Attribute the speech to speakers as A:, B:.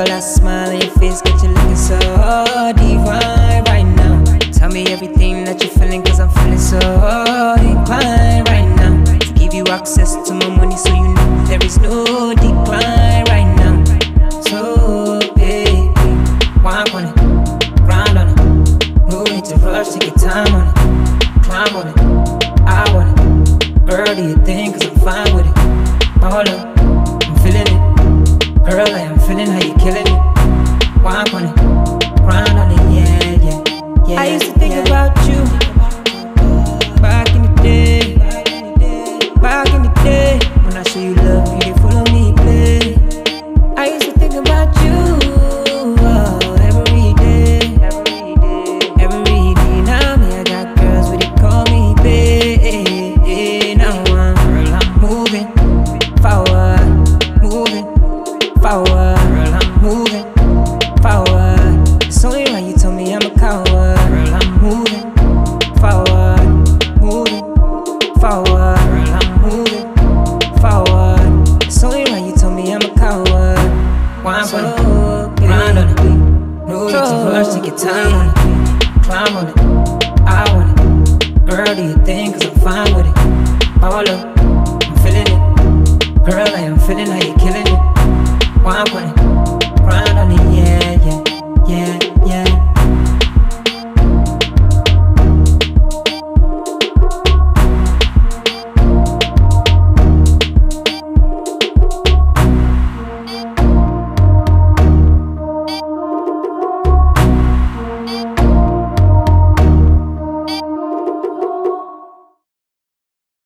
A: Girl, that smile on your face got you looking so divine right now. Tell me everything that you're feeling, cause I'm feeling so inclined right now to give you access to my money, so you know there is no decline right now. So baby, wine on it, grind on it. No need to rush, take your time on it. Climb on it, I want it. Girl, do your thing, cause I'm fine with it. All up, I'm feeling it. Girl, I am feeling how you killing it. Wine on it, grind on it, yeah. I used to think about you back in the day. Back in the day, when I show you love, you didn't follow me, play. I used to think about you every day. Now me, I got girls where they call me babe. Now I'm moving forward, moving forward. Girl, I'm moving forward. It's only right you told me I'm a coward. Girl, I'm moving forward, moving forward. Girl, I'm moving forward. It's only right you told me I'm a coward. Wine on it, grind on it. No need to rush, take your time on it. Climb on it, I want it. Girl, do your thing, cause I'm fine with it. All up, I'm feeling it. Girl, I am feeling how you killing it. Wine on it,